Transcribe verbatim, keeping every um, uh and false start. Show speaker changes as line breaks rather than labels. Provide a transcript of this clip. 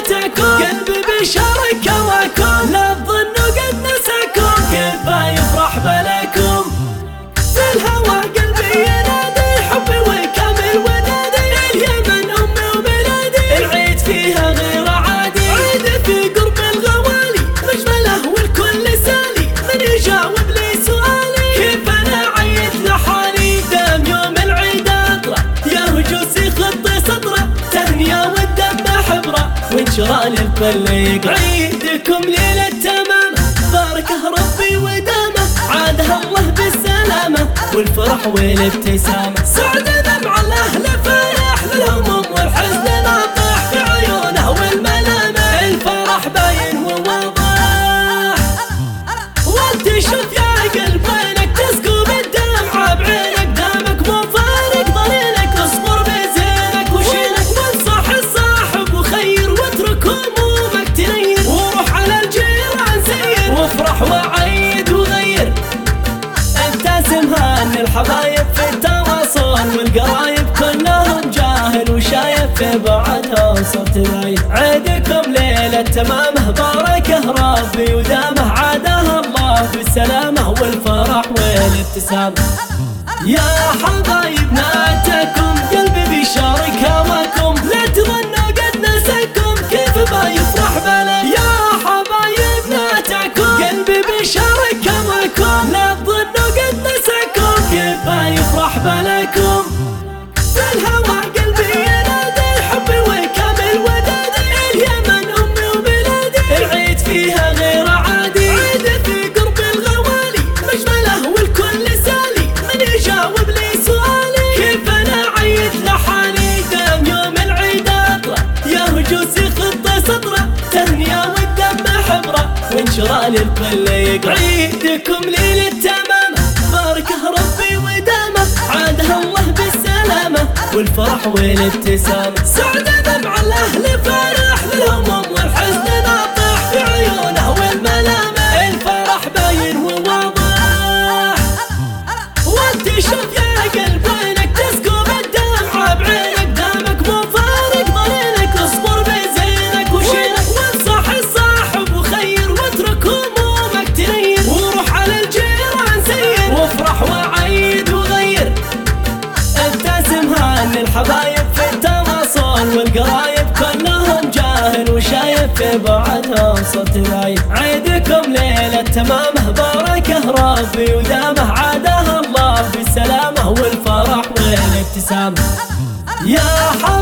بيناتكم، قلبي بيشارك هواكم، لا تظنوا قد نساكم، كيف يفرح بلاكم. في الهوى قلبي ينادي حبي وكامل ودادي، اليمن أمي وبلادي، العيد فيها غير عادي، عيد في قرب الغوالي، مجمله والكل سالي، من يجاوب لي سؤالي كيف أنا عيد لحالي. دام يوم العيد أطلع يا هجوسي خطي سطرة، تهنية والدم حبرة وانشرى للكل يقرأ. عيدكم ليلة تمامة باركه ربي ودامه، عادها الله بالسلامة والفرح والابتسامة، سعد دمع الأهل فرح للهموم والحزن ناطح في عيونه والملامة، الفرح باين وواضح وتشوف يا قلب وينك تسكب الدمعة بعينك، دامك مو فارق ضليلك، اصبر بزينك وشيلك وانصح الصاحب وخير واترك همومك تنير، وروح على الجيران سير وافرح وعيد وغير. ابتسم هان الحبايب في التواصل والقرايب كلهم جاهل وشايف في بعدها وصرت باين. عيدكم ليلة تمامه باركه ربي ودامه، عادها الله بالسلامة والفرح والابتسامة. يا حبايب ناتكم قلبي بيشارك هواكم، لا تظنوا قد نساكم، كيف بيفرح بلا. يا حبايب ناتكم قلبي بيشارك هواكم، لا تظنوا قد نساكم، كيف بيفرح بلاكم. في الهوى قلبي ينادي حبي وكامل ودادي، اليمن أمي وبلادي، العيد فيها غير عادي، عيد في قرب الغوالي، مجمله والكل سالي، من يجاوب لي سؤالي كيف أنا عيد لحالي. دام يوم العيد أطلع يا هجوسي خطي سطرة، تهنية والدم حبرة وانشرى للكل يقرأ. عيدكم ليلة تمامة باركه ربي ودامه، عادها الله بالسلامة والفرح والابتسامة، سعد دمع الأهل فرح للهموم والحزن ناطح في عيونه والملامة، الفرح باين وواضح وتشوف يا قلب وينك تسكب الدمعة بعينك، دامك مو فارق ضليلك، اصبر بزينك وشيلك وانصح الصاحب وخير واترك همومك تنير، وروح على الجيران سير وافرح وعيد وغير. ابتسم هان الحبايب في التواصل والقرايب كلهم جاهل وشايف في بعدها صرت باين. عيدكم ليلة تمامه باركه ربي ودامه، عادها الله بالسلامة والفرح والابتسامة. يا